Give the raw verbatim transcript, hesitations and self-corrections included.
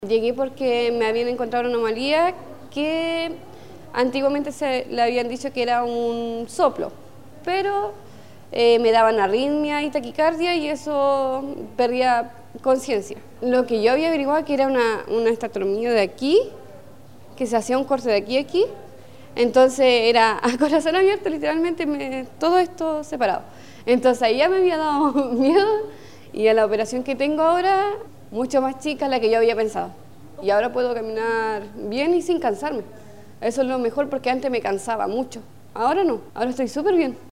Llegué porque me habían encontrado una anomalía que antiguamente se le habían dicho que era un soplo, pero eh, me daban arritmia y taquicardia y eso perdía conciencia. Lo que yo había averiguado que era una, una estatromía de aquí, que se hacía un corte de aquí a aquí, entonces era a corazón abierto, literalmente me, todo esto separado. Entonces ahí ya me había dado miedo y a la operación que tengo ahora, mucho más chica la que yo había pensado. Y ahora puedo caminar bien y sin cansarme. Eso es lo mejor porque antes me cansaba mucho. Ahora no, ahora estoy súper bien.